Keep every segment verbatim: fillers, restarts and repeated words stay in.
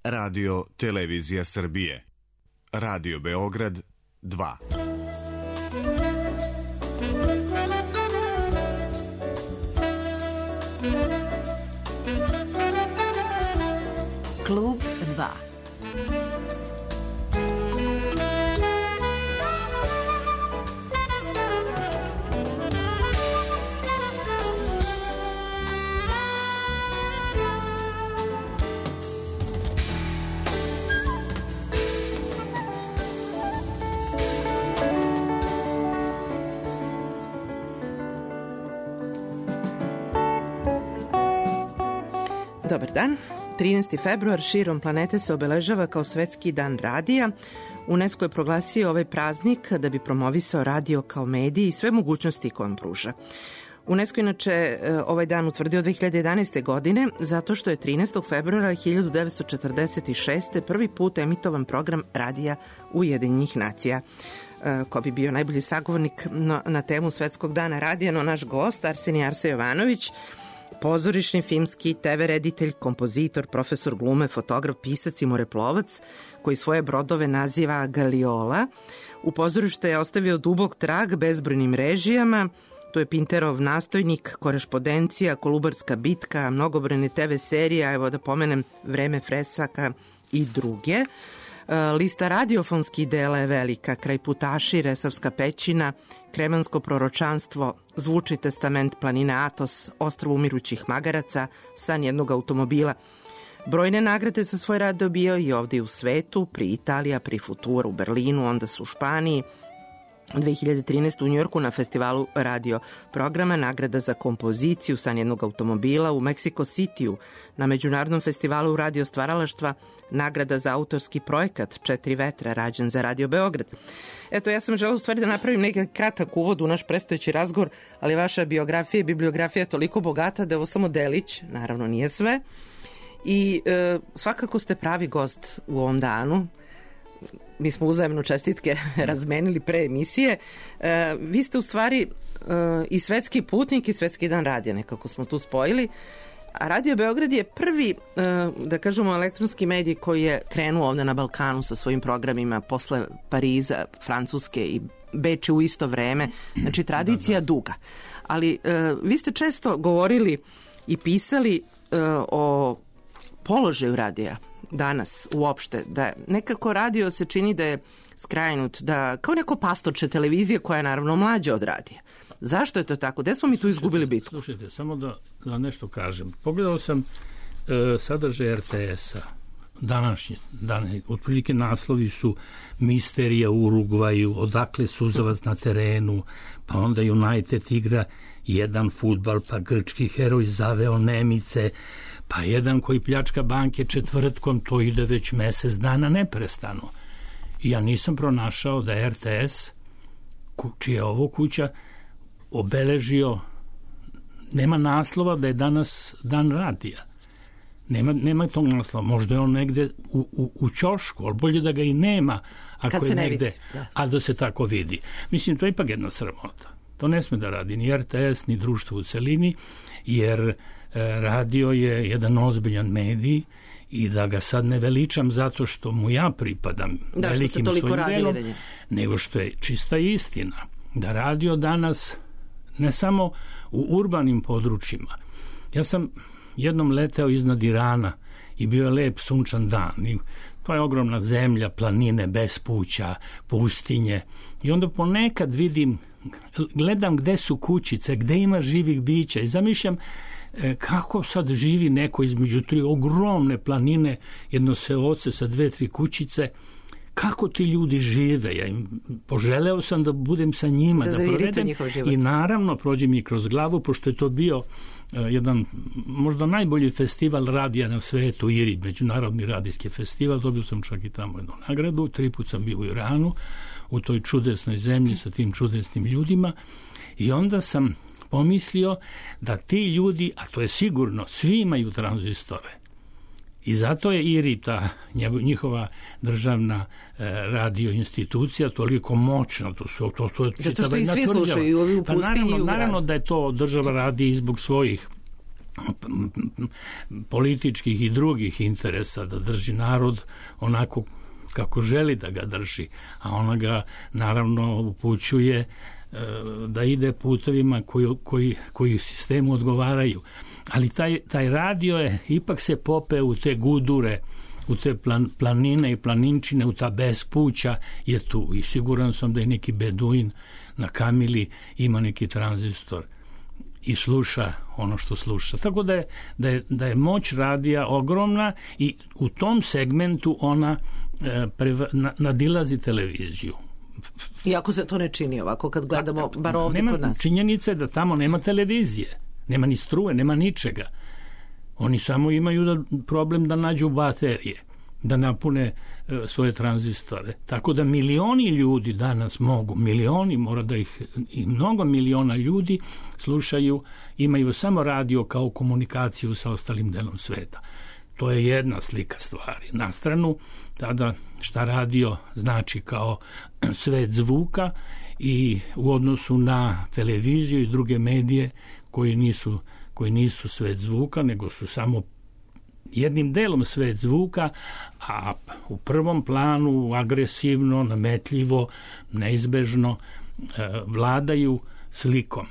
Radio Televizija Srbije. Radio Beograd dva. Klub dva. Dobar dan. trinaesti februar širom planete se obeležava kao Svetski dan radija. UNESCO je proglasio ovaj praznik da bi promovisao radio kao medij i sve mogućnosti koje on pruža. UNESCO inače ovaj dan utvrdio dve hiljade jedanaeste. godine zato što je trinaestog februara hiljadu devetsto četrdeset šeste. prvi put emitovan program radija Ujedinjenih nacija. Ko bi bio najbolji sagovornik na temu Svetskog dana radija, no naš gost Arsenije Arse Jovanović, pozorišni, filmski, te ve reditelj, kompozitor, profesor glume, fotograf, pisac i moreplovac, koji svoje brodove naziva Galiola. U pozorištu je ostavio dubok trag bezbrojnim režijama. Tu je Pinterov nastojnik, Korešpondencija, Kolubarska bitka, mnogobrojne te ve serije, evo da pomenem Vreme fresaka i druge. Lista radiofonskih dela je velika: Kraj putaši, Resavska pećina, Kremansko proročanstvo, Zvučni testament planine Atos, Ostrvo umirućih magaraca, San jednog automobila. Brojne nagrade za svoj rad dobio i ovdje u svetu, pri Italija, pri Futura u Berlinu, onda su u Španiji. dve hiljade trinaeste. u Njujorku na festivalu radio programa nagrada za kompoziciju San jednog automobila, u Meksiko Cityu na Međunarodnom festivalu radio stvaralaštva nagrada za autorski projekat Četiri vetra rađen za Radio Beograd. Eto, ja sam želeo u stvari da napravim neki kratak uvod u naš predstojeći razgovor, ali vaša biografija i bibliografija je toliko bogata da je ovo samo delić, naravno nije sve. I e, svakako ste pravi gost u ovom danu. Mi smo uzajemno čestitke razmenili pre emisije. E, vi ste u stvari e, i svetski putnik i Svetski dan radija, nekako smo tu spojili. A Radio Beograd je prvi, e, da kažemo, elektronski medij koji je krenuo ovde na Balkanu sa svojim programima posle Pariza, Francuske i Beče u isto vreme. Znači, tradicija da, da. duga. Ali e, vi ste često govorili i pisali e, o položaju radija danas uopšte, da nekako radio se čini da je skrajnut, da kao neko pastorče televizije koja je naravno mlađa od radija. Zašto je to tako? Gde smo mi tu izgubili bitku? Slušajte, samo da, da nešto kažem. Pogledao sam e, sadržaj er te esa današnji, dan, otprilike naslovi su Misterija u Urugvaju, Odakle suzavac na terenu, pa onda United igra jedan fudbal, pa grčki heroj zaveo Nemice, pa jedan koji pljačka banke četvrtkom, to ide već mesec dana neprestano. I ja nisam pronašao da er te es, čija je ovo kuća, obeležio, nema naslova da je danas dan radija. Nema, nema tog naslova. Možda je on negde u, u, u ćošku, ali bolje da ga i nema ako je negde, da. A da se tako vidi. Mislim, to je ipak jedna sramota. To ne sme da radi ni er te es, ni društvo u celini, jer radio je jedan ozbiljan medij i da ga sad ne veličam zato što mu ja pripadam da, velikim svojim delom, nego što je čista istina da radio danas ne samo u urbanim područjima. Ja sam jednom leteo iznad Irana i bio je lep sunčan dan i to je ogromna zemlja, planine, bespuća, pustinje i onda ponekad vidim, gledam gde su kućice, gde ima živih bića i zamišljam kako sad živi neko između tri ogromne planine, jedno seoce sa dve, tri kućice, kako ti ljudi žive. Ja im poželeo sam da budem sa njima, da, da provedem i naravno prođe mi kroz glavu, pošto je to bio uh, jedan možda najbolji festival radija na svetu, I R I, Međunarodni radijski festival, dobio sam čak i tamo jednu nagradu, tri put sam bio u Iranu, u toj čudesnoj zemlji sa tim čudesnim ljudima i onda sam pomislio da ti ljudi, a to je sigurno, svi imaju tranzistore. I zato je I R I, ta njihova državna e, radio institucija, toliko moćna. To su, to, to je zato što i svi slušaju i ovi u pustinji. Pa naravno, naravno da je to država radi i zbog svojih političkih i drugih interesa, da drži narod onako kako želi da ga drži, a ona ga naravno upućuje da ide putovima koji, koji, koji sistemu odgovaraju. Ali taj, taj radio je ipak se popeo u te gudure, u te plan, planine i planinčine, u ta bespuća je tu. I siguran sam da je neki beduin na kamili ima neki tranzistor i sluša ono što sluša. Tako da je, da je, da je moć radija ogromna i u tom segmentu ona e, preva, na, nadilazi televiziju. Iako se to ne čini ovako kad gledamo pa, bar ovdje kod nas. Činjenica je da tamo nema televizije, nema ni struje, nema ničega. Oni samo imaju da, problem da nađu baterije, da napune e, svoje tranzistore. Tako da milioni ljudi danas mogu, milioni, mora da ih i mnogo miliona ljudi slušaju, imaju samo radio kao komunikaciju sa ostalim delom sveta. To je jedna slika stvari. Na stranu, tada šta radio znači kao svet zvuka i u odnosu na televiziju i druge medije koji nisu, koji nisu svet zvuka, nego su samo jednim delom svet zvuka, a u prvom planu agresivno, nametljivo, neizbežno e, vladaju slikom.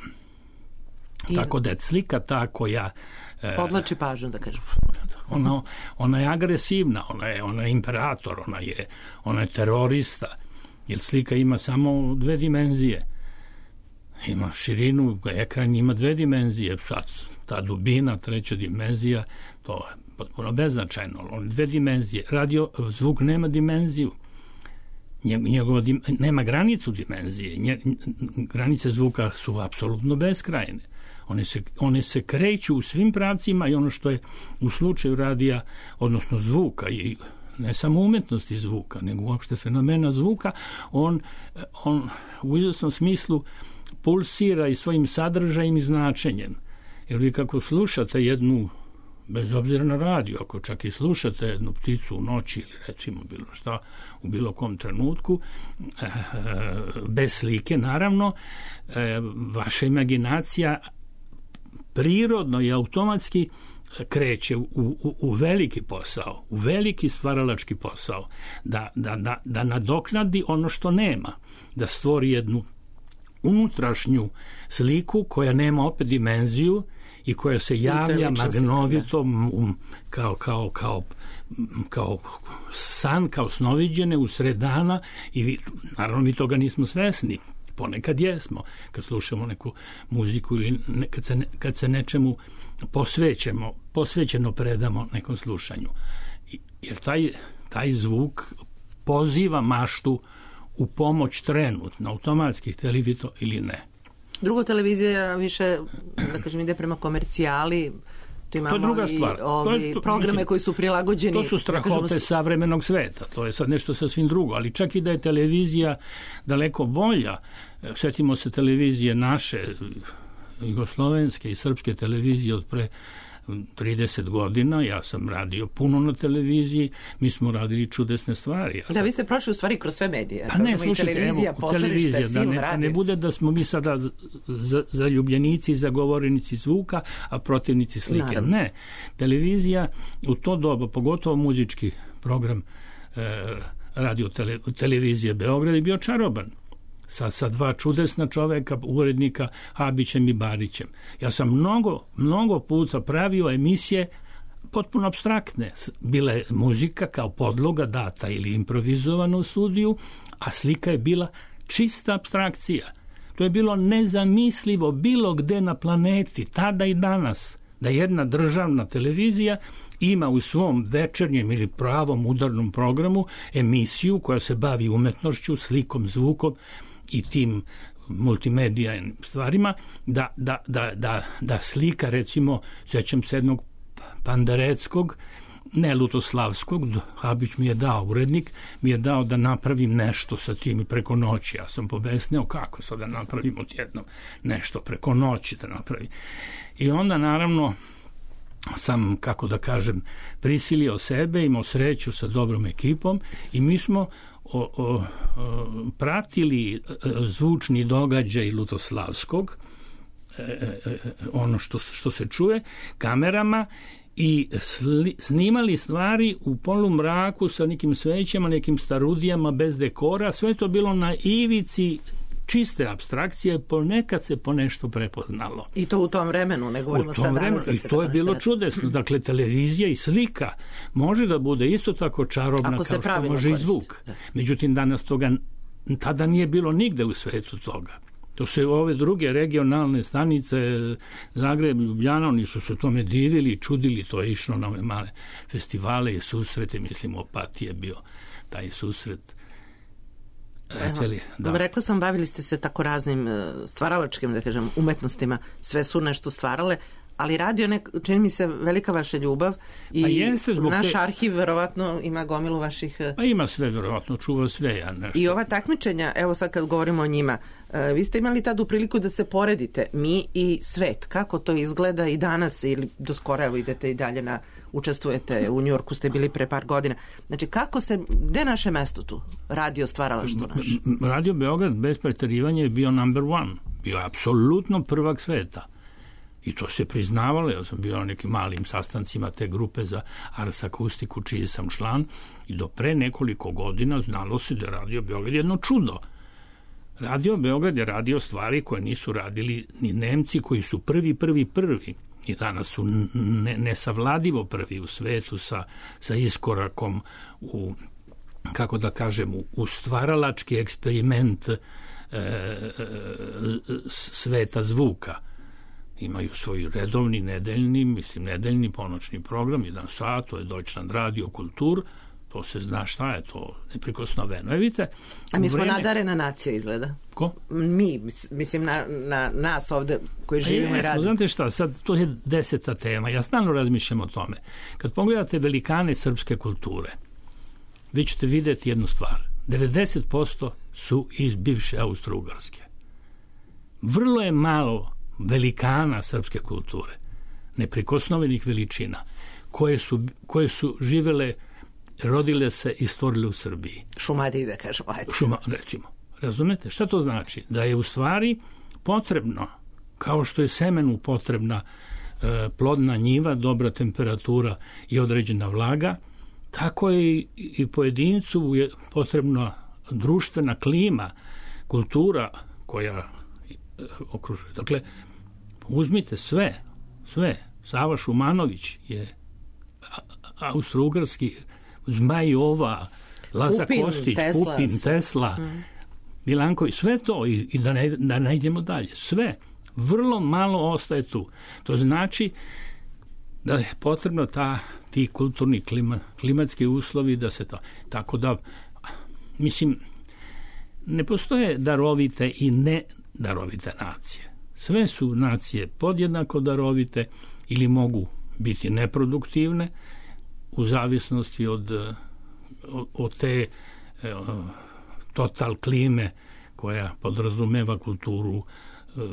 I tako da je slika ta koja e, podlači pažnju, da kažem. Ona, ona je agresivna, ona je, ona je imperator, ona je, ona je terorista, jer slika ima samo dve dimenzije. Ima širinu, ekran ima dve dimenzije, sad ta dubina, treća dimenzija, to je potpuno beznačajno. Dve dimenzije. Radio, zvuk nema dimenziju. Njegova dim, nema granicu dimenzije. Nje, granice zvuka su apsolutno beskrajne. One se, one se kreću u svim pravcima i ono što je u slučaju radija, odnosno zvuka i ne samo umetnosti zvuka, nego uopšte fenomena zvuka, on, on u izvesnom smislu pulsira i svojim sadržajem i značenjem. Jer vi kako slušate jednu, bez obzira na radio, ako čak i slušate jednu pticu u noći ili recimo bilo šta u bilo kom trenutku, bez slike naravno, vaša imaginacija prirodno i automatski kreće u, u, u veliki posao, u veliki stvaralački posao, da, da, da, da nadoknadi ono što nema, da stvori jednu unutrašnju sliku koja nema opet dimenziju i koja se javlja magnovito kao, kao, kao, kao san, kao snoviđene u sred dana i vi, naravno mi toga nismo svesni. Ponekad jesmo, kad slušamo neku muziku ili ne, kad, se ne, kad se nečemu posvećemo, posvećeno predamo nekom slušanju. Jer taj, taj zvuk poziva maštu u pomoć trenutno, automatski, hteli vi to ili ne. Drugo, televizija više, da kažem, ide prema komercijali. Tu imamo to je druga stvar. I ovi to je, to, programe mislim, koji su prilagođeni. To su strahote da kažemo, savremenog sveta. To je sad nešto sasvim drugo. Ali čak i da je televizija daleko bolja, sjetimo se televizije naše, jugoslovenske i srpske televizije od pre trideset godina, ja sam radio puno na televiziji, mi smo radili čudesne stvari. Ja sam... Da, vi ste prošli u stvari kroz sve medije. Pa ne, slušajte, televizija, evo, televizija, da ne, da ne bude da smo mi sada zaljubljenici, zagovorenici zvuka, a protivnici slike. Naravno. Ne, televizija u to doba, pogotovo muzički program e, radio tele, televizije Beograd je bio čaroban. Sa, sa dva čudesna čoveka, urednika Habićem i Barićem. Ja sam mnogo, mnogo puta pravio emisije potpuno apstraktne. Bila je muzika kao podloga data ili improvizovana u studiju, a slika je bila čista apstrakcija. To je bilo nezamislivo bilo gde na planeti, tada i danas, da jedna državna televizija ima u svom večernjem ili pravom udarnom programu emisiju koja se bavi umetnošću, slikom, zvukom i tim multimedijalnim stvarima, da, da, da, da, da slika, recimo, sjećam se jednog Pandareckog, ne Lutoslavskog, Habić mi je dao, urednik, mi je dao da napravim nešto sa tim i preko noći. Ja sam pobesneo kako sad da napravim odjednom nešto preko noći da napravim. I onda, naravno, sam, kako da kažem, prisilio sebe, imao sreću sa dobrom ekipom i mi smo O, o, o, pratili zvučni događaj Lutoslavskog, e, e, ono što, što se čuje, kamerama, i sli, snimali stvari u polumraku sa nekim svećama, nekim starudijama bez dekora, sve to bilo na ivici čiste apstrakcije, ponekad se po nešto prepoznalo. I to u tom vremenu, ne govorimo sad danas. I to je bilo čudesno. Dakle, televizija i slika može da bude isto tako čarobna kao što može i zvuk. Međutim, danas toga, tada nije bilo nigde u svetu toga. To se ove druge regionalne stanice, Zagreb, Ljubljana, oni su se tome divili, čudili, to je išlo na ove male festivale i susrete, mislim, Opatije je bio taj susret. Evo, da. Rekla sam, bavili ste se tako raznim stvaralačkim, da kažem, umetnostima, sve su nešto stvarale, ali radio, nek, čini mi se, velika vaša ljubav i pa jeste, naš te... arhiv verovatno ima gomilu vaših... Pa ima sve, verovatno, čuva sve. Ja nešto. I ova takmičenja, evo sad kad govorimo o njima, vi ste imali tad u priliku da se poredite, mi i svet, kako to izgleda i danas, ili do skora, evo idete i dalje na, učestvujete, u Njujorku ste bili pre par godina. Znači, kako se, gde je naše mesto tu? Radio stvaralaštvo naše? Radio Beograd, bez preterivanja, je bio number one. Bio je apsolutno prvak sveta. I to se priznavalo, ja sam bio na nekim malim sastancima te grupe za Ars Akustiku, čiji sam član, i do pre nekoliko godina znalo se da je Radio Beograd jedno čudo. Radio Beograd je radio stvari koje nisu radili ni Nemci, koji su prvi, prvi, prvi. I danas su ne, nesavladivo prvi u svetu sa, sa iskorakom u, kako da kažem, u, u stvaralački eksperiment e, e, sveta zvuka. Imaju svoj redovni, nedeljni, mislim, nedeljni ponoćni program, jedan sat, to je Deutschland Radio Kultur, to se zna šta je to, neprikosnoveno. Vidite, a mi smo vreme... nadarena nacija, izgleda. Ko? Mi, mislim, na, na nas ovde koji živimo i radimo. Znate šta, sad to je deseta tema, ja stalno razmišljam o tome. Kad pogledate velikane srpske kulture, vi ćete vidjeti jednu stvar. devedeset posto su iz bivše Austro-Ugarske. Vrlo je malo velikana srpske kulture, neprikosnovenih veličina, koje su, koje su živele, rodile se i stvorile u Srbiji. Šumadije, da kažemo, ajde. Šuma, recimo. Razumete? Šta to znači? Da je u stvari potrebno, kao što je semenu potrebna e, plodna njiva, dobra temperatura i određena vlaga, tako je i, i pojedincu je potrebna društvena klima, kultura koja e, okružuje. Dakle, uzmite sve, sve. Sava Šumanović je austro-ugarski, Zmajova, Laza Pupin, Kostić, Tesla, Pupin, Tesla, mm. Milanković, sve to i, i da, ne, da ne idemo dalje. Sve. Vrlo malo ostaje tu. To znači da je potrebno ta, ti kulturni klima, klimatski uslovi da se to... Tako da, mislim, ne postoje darovite i ne darovite nacije. Sve su nacije podjednako darovite ili mogu biti neproduktivne u zavisnosti od, od, od te e, total klime koja podrazumeva kulturu, e,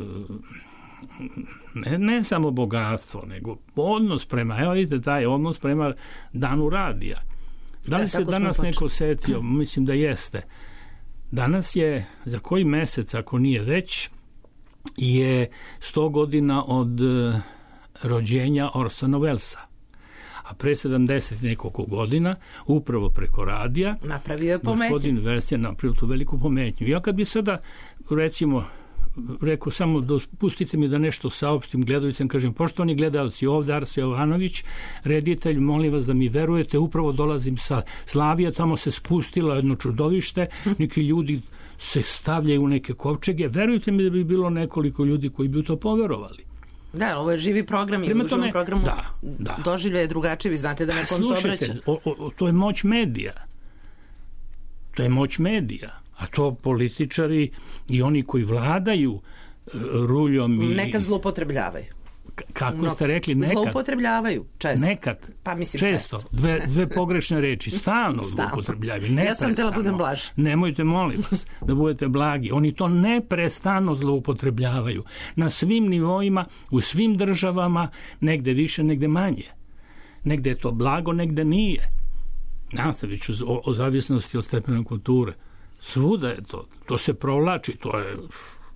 ne, ne samo bogatstvo, nego odnos prema, evo vidite, taj odnos prema danu radija. Da li e, se danas neko setio? Mislim da jeste. Danas je, za koji mesec, ako nije već, je sto godina od uh, rođenja Orsona Wellesa. A pre sedamdeset nekoliko godina, upravo preko radija, napravio je pometnju. Gospodin Welles je napravio tu veliku pometnju. Ja kad bi sada, recimo, rekao samo, pustite mi da nešto saopštim gledalcima, kažem, poštovani gledalci, ovde Arse Jovanović, reditelj, molim vas da mi verujete, upravo dolazim sa Slavije, tamo se spustilo jedno čudovište, neki ljudi se stavljaju u neke kovčege, verujte mi da bi bilo nekoliko ljudi koji bi u to poverovali. Da, ovo je živi program i u živom programu da, da. Doživlje je drugačije, vi znate da nekom se obraća. O, o, to je moć medija. To je moć medija. A to političari i oni koji vladaju ruljom... I, nekad zloupotrebljavaju. Kako no, ste rekli, nekad? Zloupotrebljavaju, često. Nekad, pa mislim često. Dve, dve pogrešne reči, stalno zloupotrebljavaju. Ja sam tela budem blaž. Nemojte, molim vas, da budete blagi. Oni to neprestano zloupotrebljavaju. Na svim nivoima, u svim državama, negde više, negde manje. Negde je to blago, negde nije. Znate, već o, o zavisnosti od stepena kulture. Svuda je to. To se provlači. To je,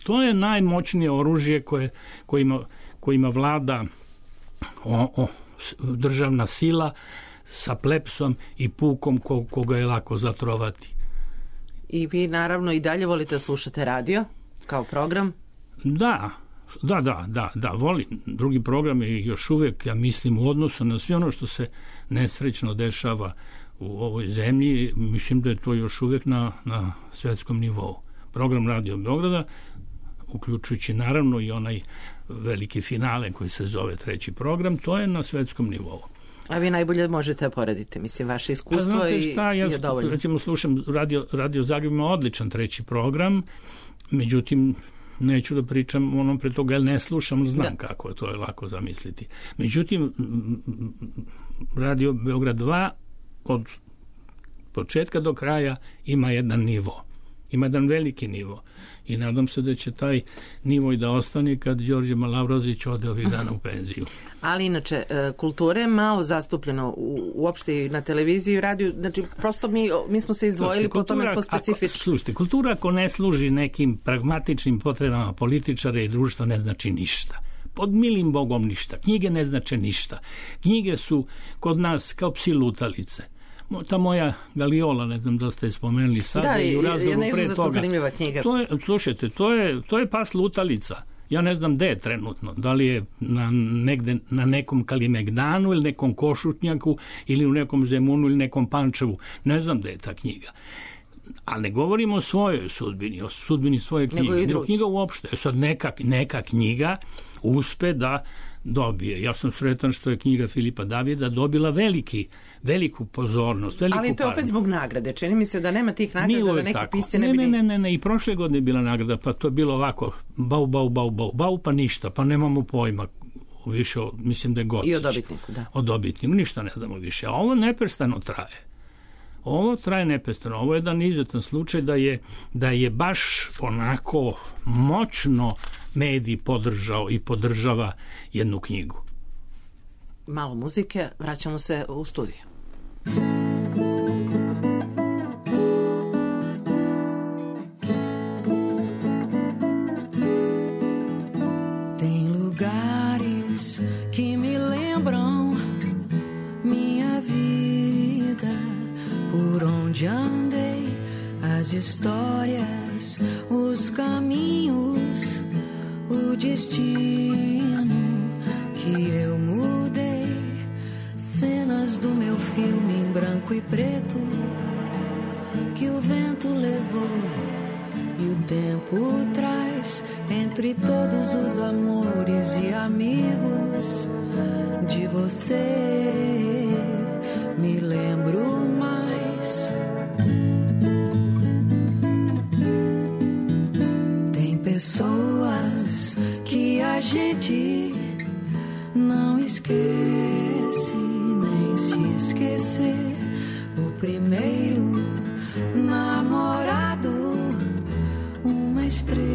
To je najmoćnije oružje koje, kojima, kojima vlada o, o, državna sila sa plepsom i pukom ko, koga je lako zatrovati. I vi naravno i dalje volite da slušate radio kao program? Da, da, da, da, da, volim. Drugi program je još uvijek, ja mislim, u odnosu na sve ono što se nesrećno dešava u ovoj zemlji, mislim da je to još uvijek na, na svetskom nivou. Program Radio Beograda, uključujući naravno i onaj veliki finale koji se zove treći program, to je na svetskom nivou. A vi najbolje možete porediti, mislim, vaše iskustvo pa, znate šta, i, ja, je dovoljno. Recimo, slušam Radio, Radio Zagreb ima odličan treći program, međutim, neću da pričam onom pre toga, jer ne slušam, znam da. Kako, to je lako zamisliti. Međutim, Radio Beograd dva od početka do kraja ima jedan nivo. Ima jedan veliki nivo. I nadam se da će taj nivo i da ostane kad Đorđe Malavrozić ode ovih dana u penziju. Ali inače, kultura je malo zastupljeno u, uopšte i na televiziji i radiju. Znači, prosto mi, mi smo se izdvojili, po tome smo specifični. Slušajte, kultura ako ne služi nekim pragmatičnim potrebama političara i društva ne znači ništa. Pod milim Bogom ništa. Knjige ne znače ništa. Knjige su kod nas kao psi lutalice. Ta moja Galiola, ne znam da ste spomenuli sada, da, i u razlogu pre toga. Zanimljiva knjiga. To je, slušajte, to je, to je pas lutalica. Ja ne znam gde je trenutno, da li je na, negde, na nekom Kalimegdanu ili nekom Košutnjaku ili u nekom Zemunu ili nekom Pančevu. Ne znam gde je ta knjiga. Ali ne govorimo o svojoj sudbini, o sudbini svoje knjige. Nego, Nego knjiga uopšte. Sad neka, neka knjiga uspe da dobije. Ja sam sretan što je knjiga Filipa Davida dobila veliki, veliku pozornost, veliku ali to je opet pažnju. Zbog nagrade. Čini mi se da nema tih nagrada, da neki tako. pisci ne, ne bi... Ne, ne, ne, ne, i prošle godine je bila nagrada, pa to je bilo ovako, bau, bau, bau, bau, bau, pa ništa, pa nemamo pojma više, mislim da je Gocić. I o dobitniku, da. O dobitniku, ništa ne znamo više. A ovo neprestano traje. Ovo traje neprestano. Ovo je jedan izuzetan slučaj da je, da je baš onako moćno medij podržao i podržava jednu knjigu. Malo muzike, vraćamo se u studiju. Tem lugares que me lembram minha vida, por onde andei, as histórias, os caminhos, o destino que eu mudei, cenas do meu filme em branco e preto que o vento levou e o tempo traz entre todos os amores e amigos de você me lembro mais. Tem pessoas que a gente não esquece nem se esquecer. O primeiro namorado, uma estrela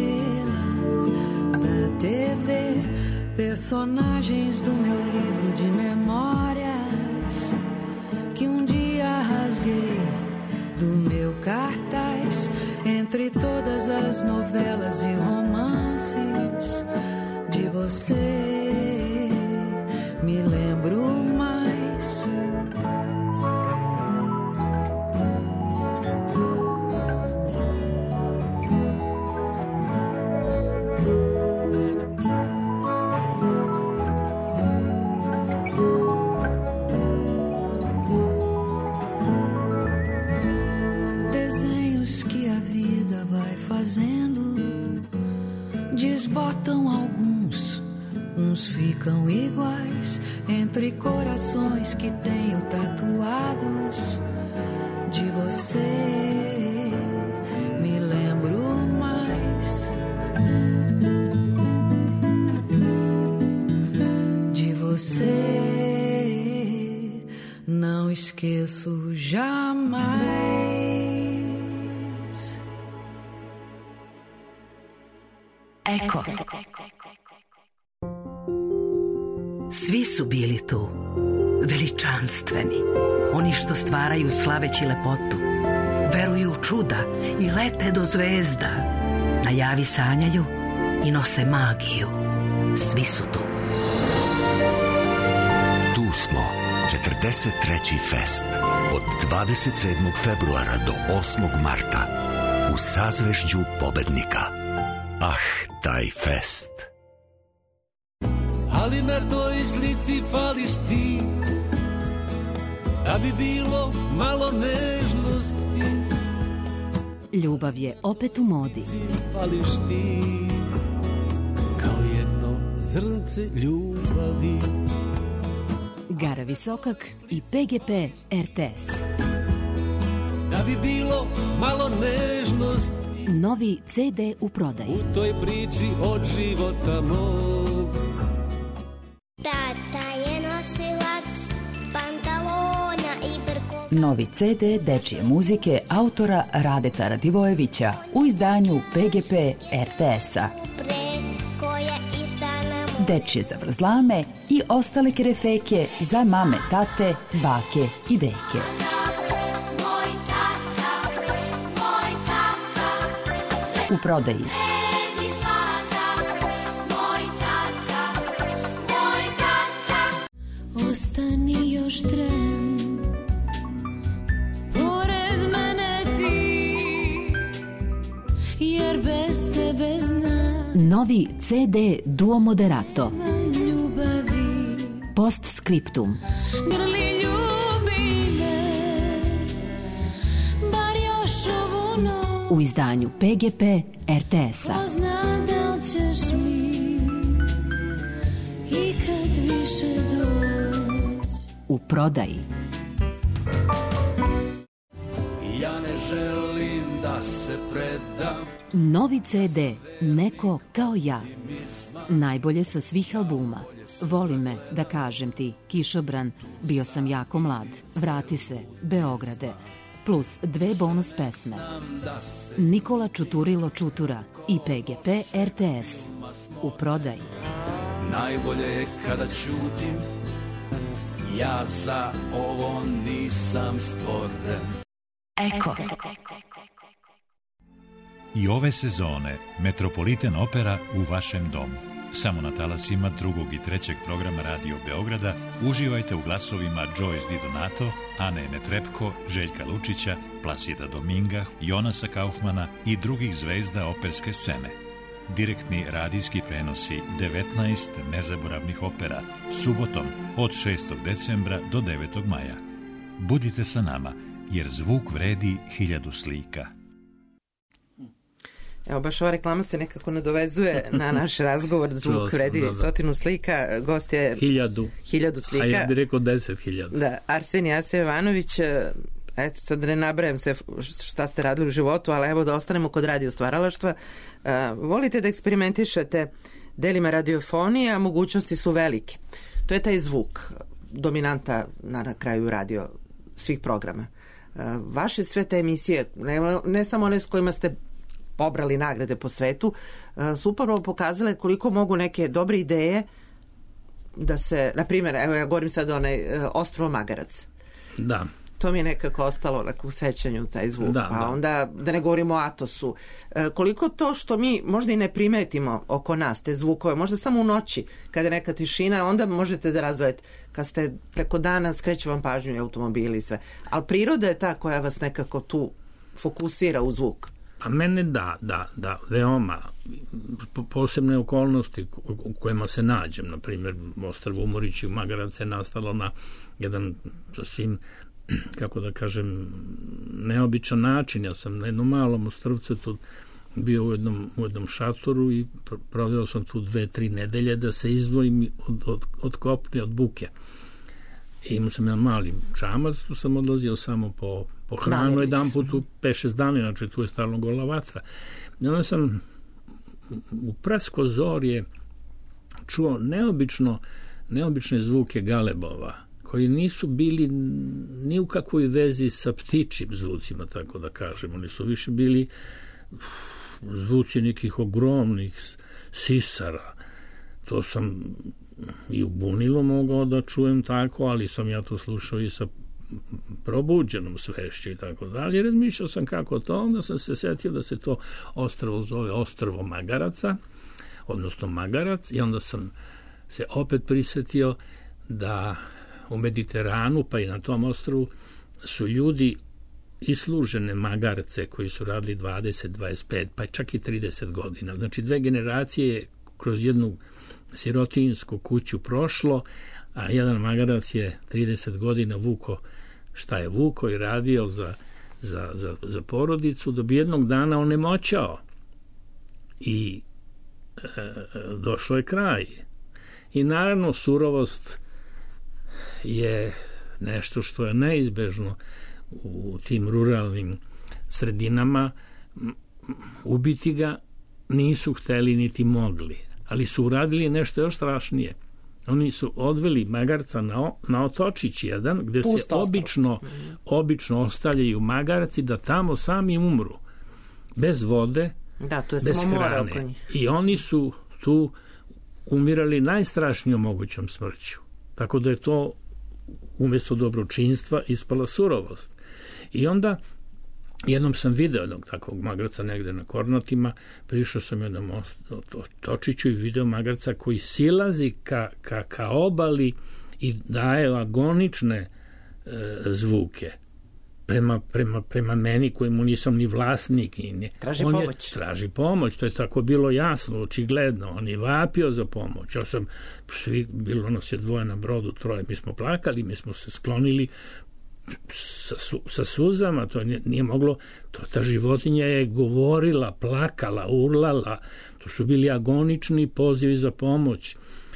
da T V, personagens do meu livro de memórias que um dia rasguei do meu cartaz entre todas as novelas e romances de você me lembro mais. Desenhos que a vida vai fazendo desbotam alguns, uns ficam iguais entre corações que tenho tatuados de você me lembro mais. De você não esqueço jamais. Eko. Svi su bili tu, veličanstveni, oni što stvaraju slaveći lepotu, veruju u čuda i lete do zvezda. Najavi sanjaju i nose magiju. Svi su tu. Tu smo, četrdeset treći fest. Od dvadeset sedmog februara do osmog marta. U sazvežđu pobednika. Ah, taj fest. Ali na toj slici fališ ti, da bi bilo malo nežnosti. Ljubav je opet u modi. Fališ ti, kao jedno zrnce ljubavi. Gara Visokak i P G P R T S. Da bi bilo malo nežnosti. Novi C D u prodaji. U toj priči od života mog. Tata je nosilac pantalona i brko. Novi C D dečije muzike autora Radeta Radivojevića u izdanju P G P R T S-a. Dečije zavrzlame i ostale kerefeke za mame, tate, bake i deke. U prodaji. Ostani još tren, pored mene ti, jer bez tebe znam. Novi C D Duo Moderato. Ljubavi. Postscriptum. Grli ljubi me, bar još ovu noć. U izdanju P G P R T S-a. Ko zna da li ćeš mi ikad više doći. U prodaji. Ja ne želim da se predam. Novi C D Neko kao ja. Najbolje sa svih albuma. Voli me, da kažem ti, Kišobran, Bio sam jako mlad, Vrati se, Beograde, plus dve bonus pesme. Nikola Čuturilo Čutura i P G P R T S. U prodaji. Najbolje je kada ćutim, ja za ovo nisam stvoren. Eko. I ove sezone Metropolitan Opera u vašem domu. Samo na talasima drugog i trećeg programa Radio Beograda uživajte u glasovima Joyce Di Donato, Ane Netrepko, Željka Lučića, Plasida Dominga, Jonasa Kaufmana i drugih zvezda operske scene. Direktni radijski prenosi devetnaest nezaboravnih opera subotom od šestog decembra do devetog maja. Budite sa nama, jer zvuk vredi hiljadu slika. Evo, baš ova reklama se nekako nadovezuje na naš razgovor. Zvuk vredi stotinu slika. Gost je hiljadu. Hiljadu slika. A ja bih rekao deset hiljada. Da, Arsenij Asija Ivanović. Eto, sad ne nabrajam se šta ste radili u životu, ali evo da ostanemo kod radio stvaralaštva. Uh, volite da eksperimentišete delima radiofonije, a mogućnosti su velike. To je taj zvuk, dominanta na, na kraju radio svih programa. Uh, vaše sve te emisije, ne, ne samo one s kojima ste pobrali nagrade po svetu, uh, su upravo pokazale koliko mogu neke dobre ideje da se, na primjer, evo ja govorim sad o onaj uh, Ostrovo Magarac. Da. To mi je nekako ostalo u sećanju, taj zvuk. Da, pa da. onda, da ne govorimo o Atosu. E, koliko to što mi možda i ne primetimo oko nas, te zvukove, možda samo u noći, kada je neka tišina, onda možete da razdvojite. Kad ste preko dana, skreće vam pažnju i automobili i sve. Ali priroda je ta koja vas nekako tu fokusira u zvuk. A mene da, da, da, veoma posebne okolnosti u kojima se nađem, na primjer Ostrvo Umorić i Magarac je nastalo na jedan sasvim, kako da kažem, neobičan način. Ja sam na jednom malom ostrvcetu bio u jednom, u jednom šatoru i proveo sam tu dve, tri nedelje da se izdvojim od, od, od kopne, od buke. I imao sam jedan mali čamac, tu sam odlazio samo po, po hranu, jedan put u pet šest dana, znači tu je stalno gola vatra. I onda sam u presko zorje čuo neobično, neobične zvuke galebova, koji nisu bili ni u kakvoj vezi sa ptičim zvucima, tako da kažem. Oni su više bili zvuci nekih ogromnih sisara. To sam i u bunilu mogao da čujem tako, ali sam ja to slušao i sa probuđenom svešću i tako dalje. Razmišljao sam kako to, onda sam se setio da se to ostrvo zove Ostrvo Magaraca, odnosno Magarac, i onda sam se opet prisetio da u Mediteranu, pa i na tom ostrvu, su ljudi islužene magarce koji su radili dvadeset, dvadeset pet, pa čak i trideset godina. Znači dve generacije kroz jednu sirotinsku kuću prošlo, a jedan magarac je trideset godina vuko šta je vuko i radio za, za, za, za porodicu, da bi jednog dana onemoćao. I e, došlo je kraj. I naravno surovost je nešto što je neizbežno u tim ruralnim sredinama. Ubiti ga nisu hteli niti mogli, ali su uradili nešto još strašnije. Oni su odveli magarca na, na otočić jedan, gde Pust se obično, obično ostavljaju magarci da tamo sami umru. Bez vode, da, to je bez samo mora hrane. Oko njih. I oni su tu umirali najstrašnijom mogućom smrću. Tako da je to umjesto dobročinstva ispala surovost. I onda jednom sam video jednog takvog magarca negde na Kornatima, prišao sam jednom točiću i video magarca koji silazi ka, ka, ka obali i daje agonične e, zvuke prema, prema, prema meni kojemu nisam ni vlasnik. I ne, traži on pomoć. Je, traži pomoć, to je tako bilo jasno, očigledno. On je vapio za pomoć. Ja sam, svi, bilo nas je dvoje na brodu, troje, mi smo plakali, mi smo se sklonili sa, su, sa suzama, to nije, nije moglo, to, ta životinja je govorila, plakala, urlala, to su bili agonični pozivi za pomoć.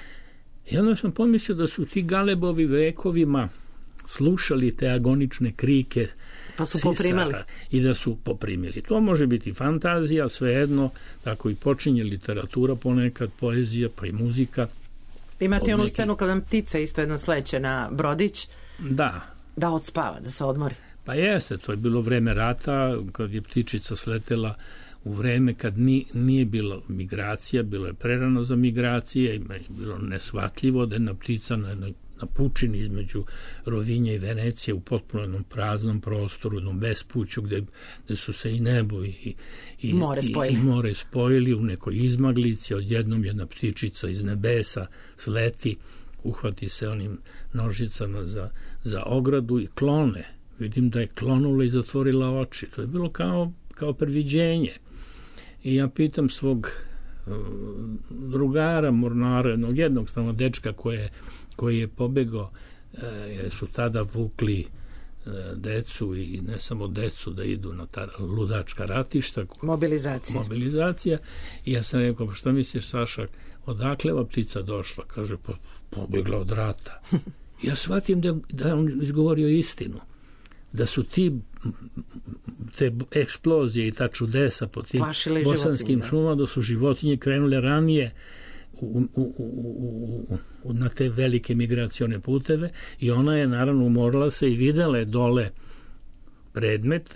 I onda sam pomislio da su ti galebovi vekovima slušali te agonične krike, pa su sisara, poprimali i da su poprimili. To može biti fantazija, svejedno, tako i počinje literatura ponekad, poezija, pa i muzika. Imate onu neki... scenu kada ptica isto jedna sleće na brodić, da da odspava, da se odmori. Pa jeste, to je bilo vreme rata, kad je ptičica sletela u vreme kad ni, nije bilo migracija, bilo je prerano za migracije, ima je bilo neshvatljivo da jedna ptica na, na, na pučini između Rovinja i Venecije u potpuno jednom praznom prostoru, jednom bespuću gde, gde su se i nebo i, i, more, i, spojili. i more spojili u nekoj izmaglici, odjednom jedna ptičica iz nebesa sleti, uhvati se onim nožicama za, za ogradu i klone. Vidim da je klonula i zatvorila oči. To je bilo kao, kao previđenje. I ja pitam svog uh, drugara, mornara, jednog jednostavno dečka koje, koji je pobegao, uh, jer su tada vukli uh, decu i ne samo decu da idu na ta ludačka ratišta. Mobilizacija. Mobilizacija. I ja sam rekao, pa što misliš, Saša, odakle ova ptica došla? Kaže, po, pobegla od rata. Ja shvatim da, da je on izgovorio istinu. Da su ti te eksplozije i ta čudesa po tim Plašili bosanskim da. šumama, da su životinje krenule ranije u, u, u, u, na te velike migracione puteve i ona je naravno umorila se i videla je dole predmet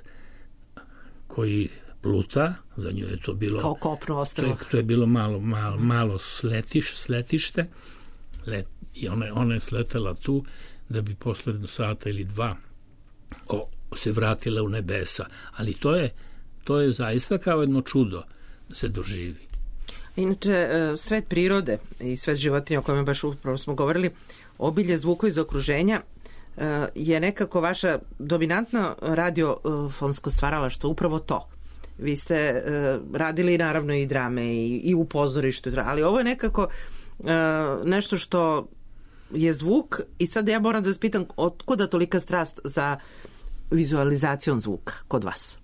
koji pluta, za nju je to bilo kao kopno ostrvo. To, to je bilo malo, malo, malo sletiš, sletište let, i ona, ona je sletela tu da bi posle jedno sata ili dva o, se vratila u nebesa, ali to je, to je zaista kao jedno čudo da se doživi. Inače, svet prirode i svet životinja o kojem baš upravo smo govorili, obilje zvuka iz okruženja je nekako vaša dominantno radiofonsko stvaralaštvo, upravo to. Vi ste radili naravno i drame i, i u pozorištu, ali ovo je nekako nešto što je zvuk i sad ja moram da vas pitam otkuda tolika strast za vizualizacijom zvuka kod vas?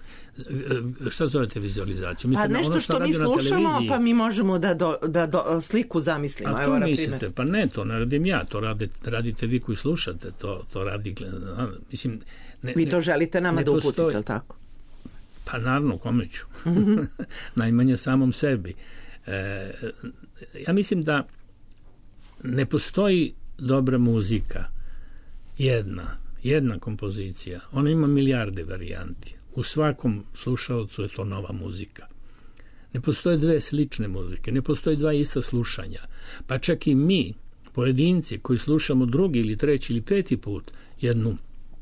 Šta zovete vizualizaciju? Pa nešto ono što, što mi slušamo, pa mi možemo da, do, da do, sliku zamislimo. A Evo, to mislite? Pa ne, to ne radim ja, to rade, radite vi koji slušate, to, to radi... Mislim, ne, vi to želite nama ne da uputite, postoji, ali tako? Pa naravno, kome ću? Najmanje samom sebi. E, ja mislim da ne postoji dobra muzika, jedna, jedna kompozicija. Ona ima milijarde varijanti. U svakom slušaocu je to nova muzika. Ne postoje dve slične muzike, ne postoje dva ista slušanja. Pa čak i mi, pojedinci koji slušamo drugi ili treći ili peti put jednu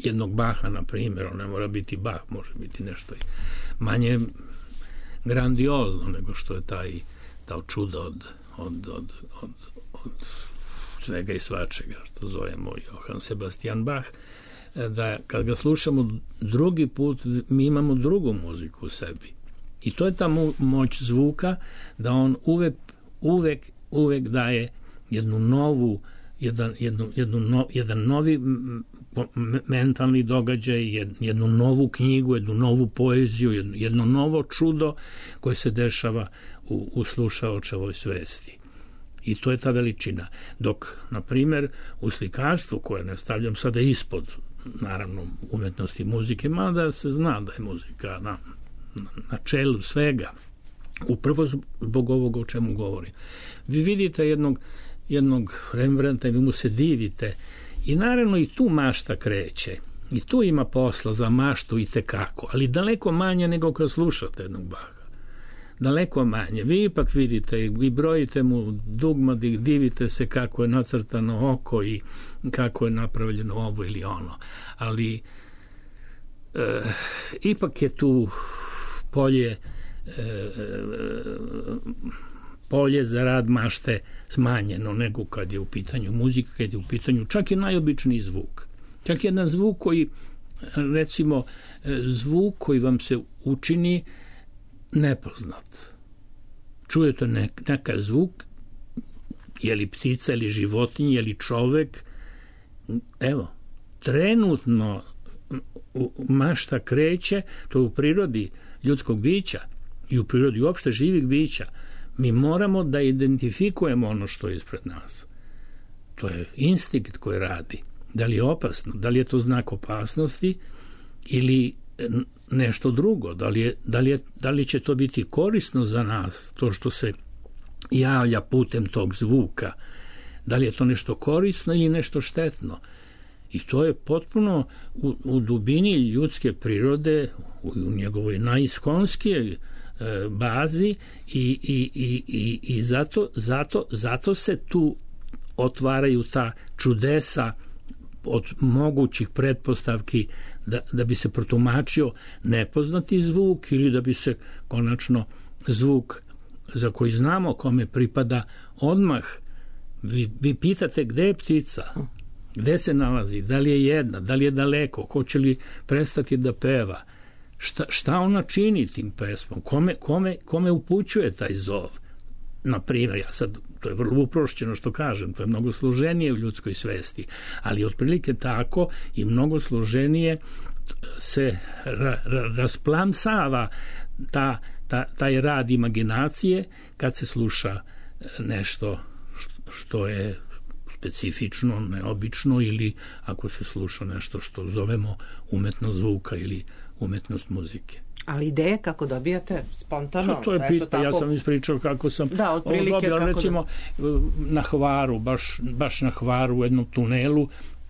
jednog Baha, na primjer, on ne mora biti Bach, može biti nešto manje grandiozno nego što je taj, taj čudo od, od, od, od, od svega i svačega, što zovemo Johann Sebastian Bach, da kad ga slušamo drugi put, mi imamo drugu muziku u sebi. I to je ta moć zvuka, da on uvek, uvek, uvek daje jednu novu, jedan, jednu, jednu no, jedan novi mentalni događaj, jednu novu knjigu, jednu novu poeziju, jedno, jedno novo čudo koje se dešava u, u slušaočevoj svesti. I to je ta veličina. Dok, na primjer, u slikarstvu, koje ne stavljam sada ispod, naravno, umetnosti muzike, mada se zna da je muzika na, na čelu svega, upravo zbog ovoga o čemu govorim. Vi vidite jednog, jednog Rembrandta i vi mu se divite i naravno i tu mašta kreće. I tu ima posla za maštu i tekako, ali daleko manje nego kad slušate jednog Baha. Daleko manje. Vi ipak vidite, vi brojite mu dugma, divite se kako je nacrtano oko i kako je napravljeno ovo ili ono. Ali e, ipak je tu polje e, polje za rad mašte smanjeno nego kad je u pitanju muzika, kad je u pitanju čak i najobičniji zvuk. Čak jedan zvuk koji, recimo, zvuk koji vam se učini nepoznat. Čujete nek, neka zvuk, je li ptica, ili životinja, ili čovek, evo, trenutno mašta kreće, to je u prirodi ljudskog bića i u prirodi uopšte živih bića. Mi moramo da identifikujemo ono što je ispred nas. To je instinkt koji radi. Da li je opasno, da li je to znak opasnosti ili nešto drugo, da li, je, da, li je, da li će to biti korisno za nas, to što se javlja putem tog zvuka, da li je to nešto korisno ili nešto štetno. I to je potpuno u, u dubini ljudske prirode, u, u njegovoj najiskonskije e, bazi i, i, i, i, i zato, zato, zato se tu otvaraju ta čudesa od mogućih pretpostavki da, da bi se protumačio nepoznati zvuk ili da bi se konačno zvuk za koji znamo kome pripada odmah. Vi, vi pitate gde je ptica, gde se nalazi, da li je jedna, da li je daleko, hoće li prestati da peva, šta, šta ona čini tim pesmom, kome, kome, kome upućuje taj zov. Na primjer, ja sad, to je vrlo uprošćeno što kažem, to je mnogo složenije u ljudskoj svesti, ali otprilike tako i mnogo složenije se ra, ra, rasplamsava ta, ta, taj rad imaginacije kad se sluša nešto što je specifično, neobično ili ako se sluša nešto što zovemo umetnost zvuka ili umetnost muzike. Ali ideje kako dobijate spontano? To, to je pita, tako... ja sam ispričao kako sam da, otprilike dobio, kako recimo da... na Hvaru, baš, baš na Hvaru u jednom tunelu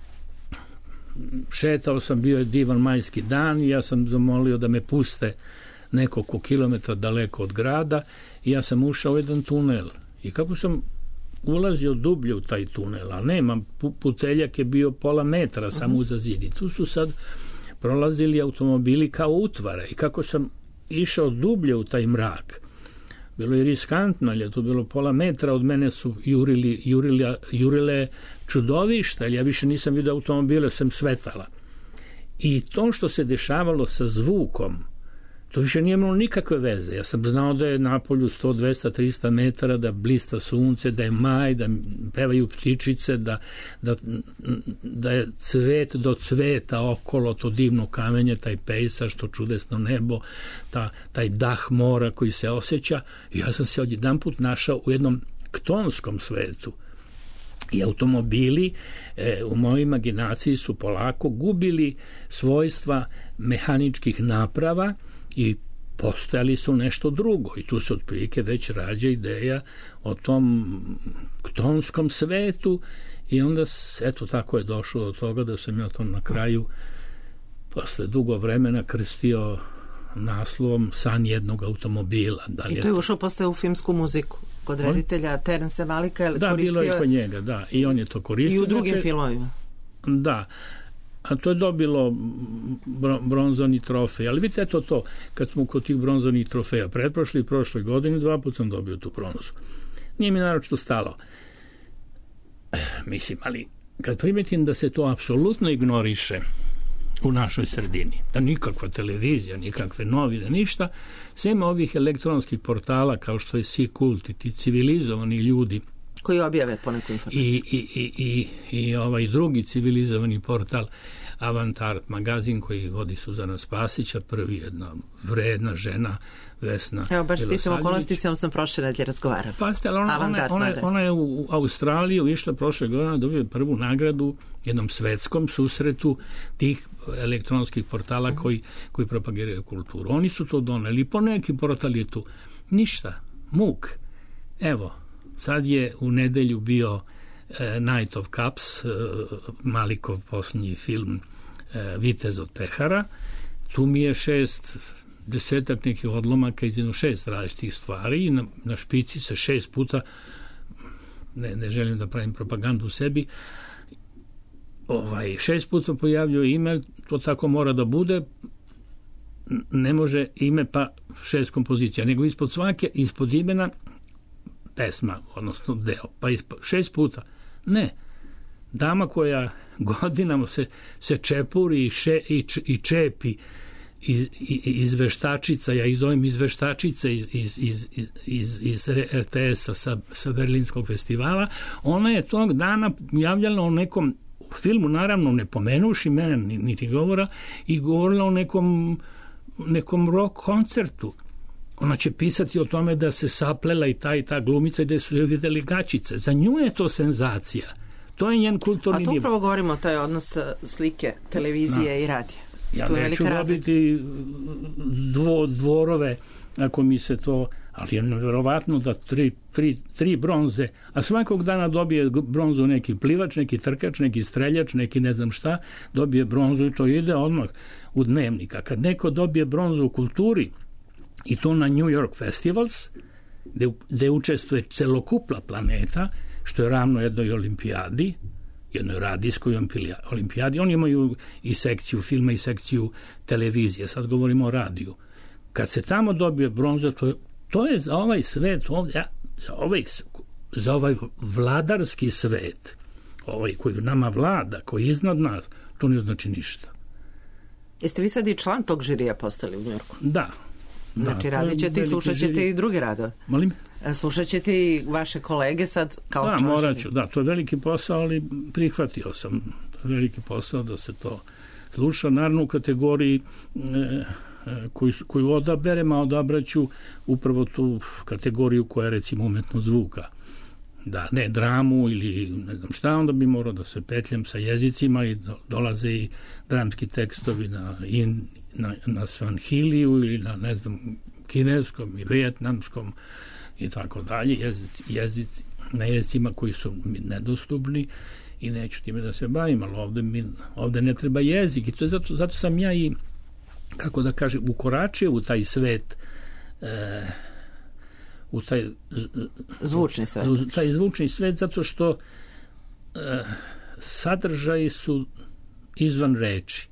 šetao sam, bio je divan majski dan i ja sam zamolio da me puste nekoliko kilometra daleko od grada i ja sam ušao u jedan tunel i kako sam ulazio dublje u taj tunel, a nema, puteljak je bio pola metra uh-huh. samo uza zid i tu su sad prolazili automobili kao utvare i kako sam išao dublje u taj mrak, bilo je riskantno, ali je to bilo pola metra, od mene su jurili, jurili, jurile čudovišta, ali ja više nisam vidio automobile, sam svetala. I to što se dešavalo sa zvukom, to više nije imalo nikakve veze. Ja sam znao da je napolju sto, dvesta, trista metara, da blista sunce, da je maj, da pevaju ptičice, da, da, da je cvet do cveta okolo, to divno kamenje, taj pejsaž, to čudesno nebo, ta, taj dah mora koji se osjeća. I ja sam se odjedanput našao u jednom ktonskom svetu. I automobili e, u mojoj imaginaciji su polako gubili svojstva mehaničkih naprava i postojali su nešto drugo i tu se otprilike već rađa ideja o tom ktonskom svetu i onda eto tako je došlo do toga da sam ja to na kraju posle dugo vremena krstio naslovom San jednog automobila. Da li I to je ušao posle u filmsku muziku kod reditelja Terence Malika. Da, koristio... bilo je kod njega, da, i on je to koristio. I u drugim znači, filmovima. Da. a to je dobilo bronzani trofej. Ali vidite, eto to, kad smo kod tih bronzanih trofeja, pretprošli i prošle godine, dva put sam dobio tu bronzu. Nije mi naročito stalo. Mislim, ali kad primetim da se to apsolutno ignoriše u našoj sredini, da nikakva televizija, nikakve novine, ništa, sem ovih elektronskih portala kao što je SeaCult i ti civilizovani ljudi koji objave poneku informaciju. I, i, i, i, i ovaj drugi civilizovani portal Avantart magazin koji vodi Suzana Spasića, prvi jedna vredna žena Vesna. Evo, baš ti sam okolnosti, sam sam prošle nedelje razgovarala. Pa ste, ali ona, ona, ona, ona je u Australiju išla prošle godine, dobila prvu nagradu jednom svetskom susretu tih elektronskih portala uh-huh. koji, koji propagiraju kulturu. Oni su to doneli, po neki portal je tu. Ništa, muk. Evo, sad je u nedelju bio uh, Night of Cups, uh, Malikov posljednji film uh, Vitez od pehara. Tu mi je šest desetak nekih odlomaka iz jedno šest različitih stvari i na, na špici se šest puta, ne, ne želim da pravim propagandu u sebi, ovaj, šest puta pojavljuje ime, to tako mora da bude, ne može ime pa šest kompozicija, nego ispod svake, ispod imena pesma, odnosno deo, pa ispod, šest puta. Ne, dama koja godinama se, se čepuri i, še, i, č, i čepi iz, iz veštačica, ja izovem iz veštačice iz, iz, iz, iz, iz R T S-a sa, sa Berlinskog festivala, ona je tog dana javljala o nekom filmu, naravno ne pomenuši mene niti govora, i govorila o nekom, nekom rock koncertu. Ona će pisati o tome da se saplela i ta i ta glumica i da su joj videli gačice. Za nju je to senzacija. To je njen kulturni... A tu upravo govorimo o taj odnos slike, televizije no. i radija. Ja tu neću dobiti dvo, dvorove ako mi se to... Ali je nevjerovatno da tri, tri, tri bronze, a svakog dana dobije bronzu neki plivač, neki trkač, neki streljač, neki ne znam šta, dobije bronzu i to ide odmah u dnevnika. Kad neko dobije bronzu u kulturi, i to na New York Festivals, gde, gde učestvuje celokupna planeta, što je ravno jednoj olimpijadi, jednoj radijskoj olimpijadi. Oni imaju i sekciju filma i sekciju televizije. Sad govorimo o radiju. Kad se tamo dobije bronza, to je, to je za ovaj svet, ovdje, za, ovaj, za ovaj vladarski svet, ovaj koji nama vlada, koji je iznad nas, to ne znači ništa. Jeste vi sad i član tog žirija postali u Njorku? Da. Znači, radit ćete i slušat ćete i druge radove. Molim? Slušat ćete i vaše kolege sad kao da, član morat ću, da, to je veliki posao, ali prihvatio sam veliki posao da se to sluša. Naravno u kategoriji e, koju, koju odaberem, a odabraću upravo tu kategoriju koja je recimo umetno zvuka. Da, ne dramu ili ne znam šta, onda bi morao da se petljam sa jezicima i do, dolaze i dramski tekstovi na, in, na, na svanhiliju ili na ne znam kineskom i vijetnamskom i tako dalje, jezici, jezici na jezicima koji su mi nedostupni i neću time da se bavim, ali ovde, mi, ovde ne treba jezik i to je zato, zato sam ja i, kako da kažem, ukoračio u taj svet e, u taj zvučni svet. U taj zvučni svet zato što e, sadržaji su izvan reči.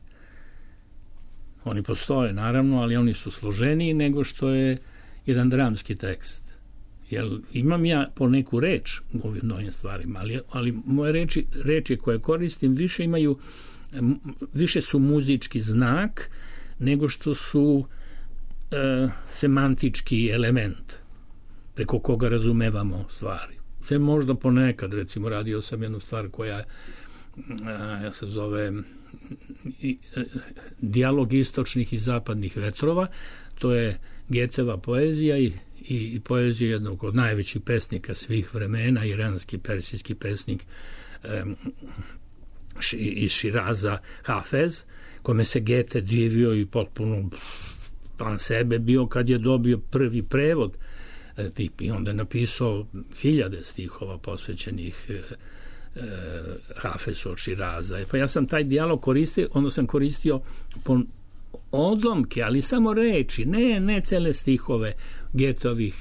Oni postoje naravno, ali oni su složeniji nego što je jedan dramski tekst. Jel, imam ja po neku reč u ovim novim stvarima, ali, ali moje reči, reči koje koristim više imaju, više su muzički znak nego što su e, semantički element preko koga razumevamo stvari. Sve možda ponekad, recimo radio sam jednu stvar koja e, se zove i, e, dijalog istočnih i zapadnih vetrova, to je Geteva poezija i i, i poeziju jednog od najvećih pesnika svih vremena, iranski persijski pesnik um, ši, iz Širaza Hafez, kome se Gete divio i potpuno plan sebe bio kad je dobio prvi prevod e, tip, i onda je napisao hiljade stihova posvećenih e, e, Hafezu od Širaza. E, pa ja sam taj dijalog koristio, onda sam koristio po odlomke, ali samo reči, ne, ne cele stihove Getovih,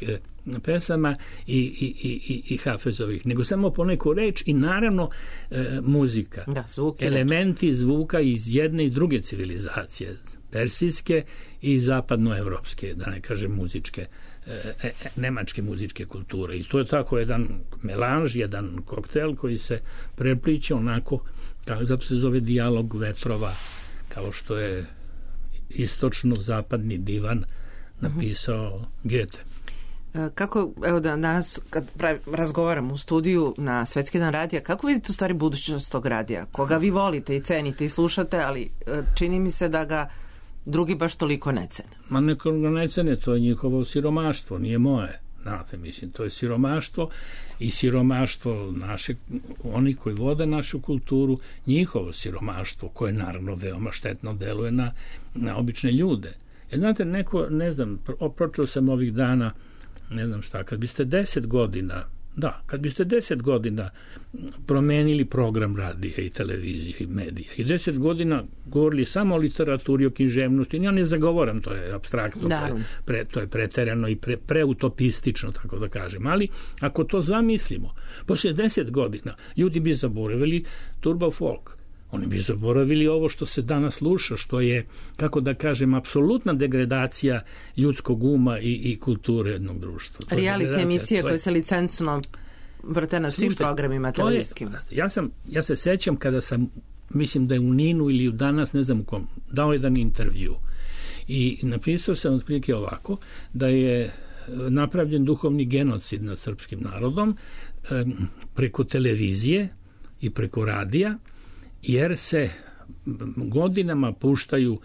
pesama i, i, i, i Hafezovih, nego samo poneku reč i naravno e, muzika. Da, zvuk elementi zvuka iz jedne i druge civilizacije, persijske i zapadnoevropske, da ne kažem muzičke, e, e, nemačke muzičke kulture. I to je tako jedan melanž, jedan koktel koji se prepliče onako, kao, zato se zove dijalog vetrova, kao što je istočno-zapadni divan napisao Goethe. Kako, evo da danas kad pravi, razgovaramo u studiju na Svetski dan radija, kako vidite u stvari budućnost tog radija? Koga vi volite i cenite i slušate, ali čini mi se da ga drugi baš toliko ne cene. Ma neko ga ne cene, to je njihovo siromaštvo, nije moje. Znate, mislim, to je siromaštvo i siromaštvo naše, oni koji vode našu kulturu, njihovo siromaštvo, koje naravno veoma štetno deluje na, na obične ljude. Jer znate, neko, ne znam, pročuo sam ovih dana, ne znam šta, kad biste deset godina, da, kad biste deset godina promenili program radija i televizije i medija i deset godina govorili samo o literaturi, o književnosti, ja ne zagovoram, to je apstraktno, pre, pre, to je preterano i pre, preutopistično, tako da kažem, ali ako to zamislimo, poslije deset godina ljudi bi zaboravili turbo folk. Oni bi zaboravili ovo što se danas sluša, što je, kako da kažem, apsolutna degradacija ljudskog uma i, i kulture jednog društva. Reality emisije koje se licencno vrte na svim Slušajte, programima televizijskim. Ja, sam, ja se sećam kada sam, mislim da je u Ninu ili danas, ne znam u kom, dao jedan intervju i napisao sam otprilike ovako, da je napravljen duhovni genocid nad srpskim narodom preko televizije i preko radija, jer se godinama puštaju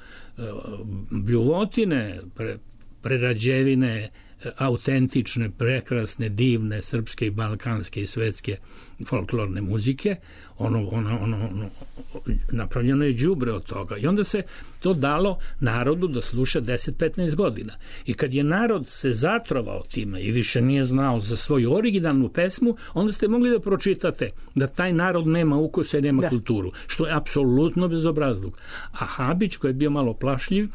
bljuvotine, pre, prerađevine, autentične, prekrasne, divne srpske i balkanske i svetske folklorne muzike, ono, ono, ono, ono napravljeno je đubre od toga i onda se to dalo narodu da sluša deset do petnaest godina i kad je narod se zatrovao time i više nije znao za svoju originalnu pesmu, onda ste mogli da pročitate da taj narod nema ukusa i nema da. kulturu, što je apsolutno bezobrazluk. A Habić, koji je bio malo plašljiv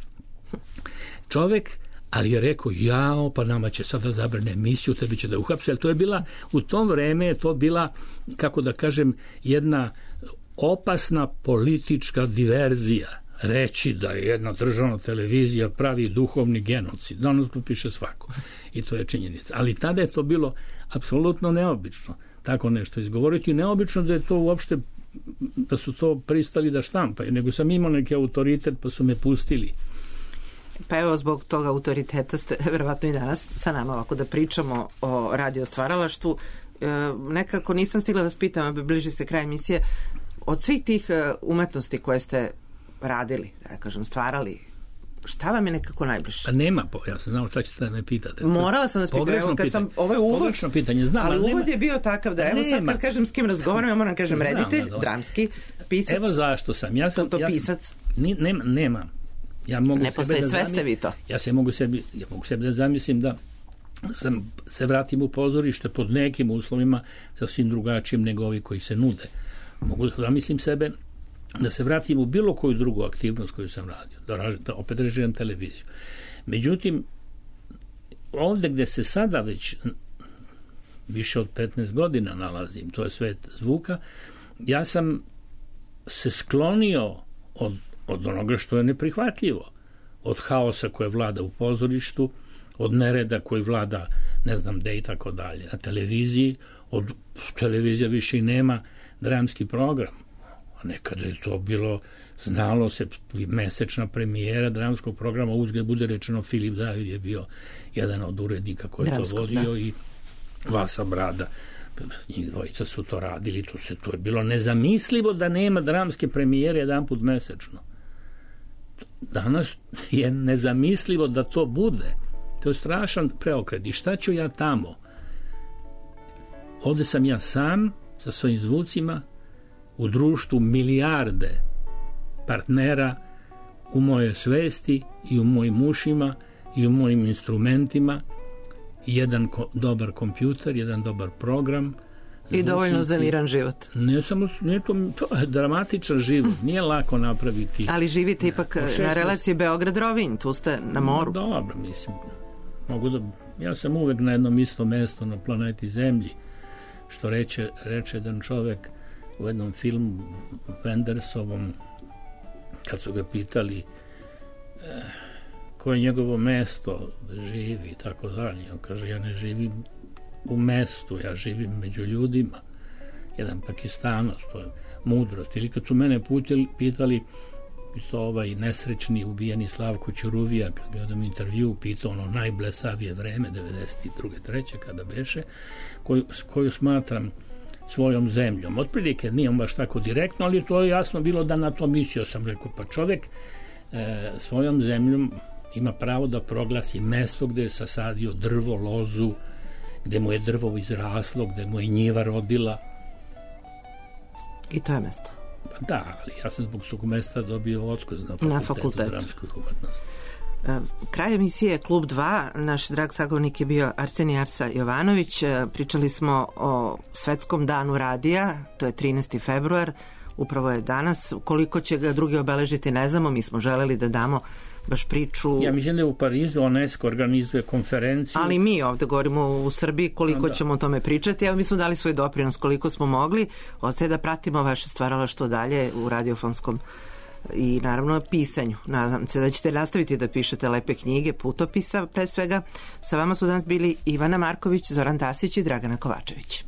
čovek, ali je rekao, jao, pa nama će sada zabrane emisiju, tebi će da uhapse, ali to je bila, u tom vreme je to bila, kako da kažem, jedna opasna politička diverzija. Reći da je jedna državna televizija pravi duhovni genocid. Danas to piše svako. I to je činjenica. Ali tada je to bilo apsolutno neobično. Tako nešto izgovoriti. Neobično da je to uopšte, da su to pristali da štampaju, nego sam imao neki autoritet pa su me pustili. Pa evo, zbog toga autoriteta ste verovatno i danas sa nama ovako da pričamo o radio stvaralaštvu. E, nekako nisam stigla vas pitam, a bliži se kraj emisije, od svih tih umetnosti koje ste radili, da kažem, stvarali, šta vam je nekako najbliže? Pa nema, po, ja sam znao šta ćete da me pitate. Morala sam da spitam, evo kad sam, ovo je uvod, pitanje, znam, ali uvod nema, je bio takav da, evo sad kad kažem s kim razgovaram, ja moram kažem reditelj, znam, dramski, pisac. Evo zašto sam, ja sam, to ja pisac. Sam, ni, nema, nema. Ja mogu ne postoji, da sve ste vi to. Ja se mogu sebi, ja mogu sebi da zamislim da sam, se vratim u pozorište pod nekim uslovima sasvim drugačijim nego ovi koji se nude. Mogu da zamislim sebe da se vratim u bilo koju drugu aktivnost koju sam radio, da, da opet režiram televiziju. Međutim, ovdje gde se sada već više od petnaest godina nalazim, to je svet zvuka, ja sam se sklonio od, od onoga što je neprihvatljivo, od haosa koje vlada u pozorištu, od nereda koji vlada ne znam gde i tako dalje, na televiziji, od televizija više i nema dramski program. Nekada je to bilo, znalo se, mesečna premijera dramskog programa, uzgled bude rečeno, Filip David je bio jedan od urednika koji je to vodio, da. I Vasa Brada, njih dvojica su to radili, to, se, to je bilo nezamislivo da nema dramske premijere jedan put mesečno. Danas je nezamislivo da to bude. To je strašan preokret. I šta ću ja tamo? Ovde sam ja sam sa svojim zvucima u društvu milijarde partnera u mojoj svesti i u mojim ušima i u mojim instrumentima, jedan ko, dobar kompjuter, jedan dobar program i zvučnici. Dovoljno za miran život. Ne samo, ne to, to je dramatičan život, nije lako napraviti. Ali živite ipak ne, na relaciji Beograd-Rovinj, tu ste na moru. No, dobro, mislim, mogu da Ja sam uvek na jednom istom mestu na planeti Zemlji, što reče, reče jedan čovek u jednom filmu Wendersovom, kad su ga pitali eh, koje je njegovo mesto da živi i tako dalje. On kaže, ja ne živim u mestu, ja živim među ljudima. Jedan Pakistanac, to je mudrost. Ili kad su mene putili, pitali, isto ovaj nesrećni ubijeni Slavko Ćuruvija, kad bi odam intervju pitao ono najblesavije vreme, devedeset druge treće kada beše, koju, koju smatram svojom zemljom. Otprilike nije baš tako direktno, ali to je jasno bilo da na to mislio. Sam rekao, pa čovek e, svojom zemljom ima pravo da proglasi mesto gde je sasadio drvo, lozu, gde mu je drvo izraslo, gde mu je njiva rodila. I to je mesto. Pa da, ali ja sam zbog tog mesta dobio otkaz na fakultetu, na fakultetu. dramskoj umetnosti. Kraj emisije Klub dva, naš drag sagovornik je bio Arsenij Arsa Jovanović. Pričali smo o Svetskom danu radija, to je trinaesti februar, upravo je danas. Koliko će ga drugi obeležiti, ne znamo, mi smo želeli da damo baš priču. Ja mislim da je u Parizu UNESCO organizuje konferenciju. Ali mi ovde govorimo u Srbiji koliko da. ćemo o tome pričati. Evo, mi smo dali svoj doprinos koliko smo mogli. Ostaje da pratimo vaše stvaralaštvo dalje u radiofonskom i naravno pisanju. Nadam se da ćete nastaviti da pišete lepe knjige, putopisa pre svega. Sa vama su danas bili Ivana Marković, Zoran Tasić i Dragana Kovačević.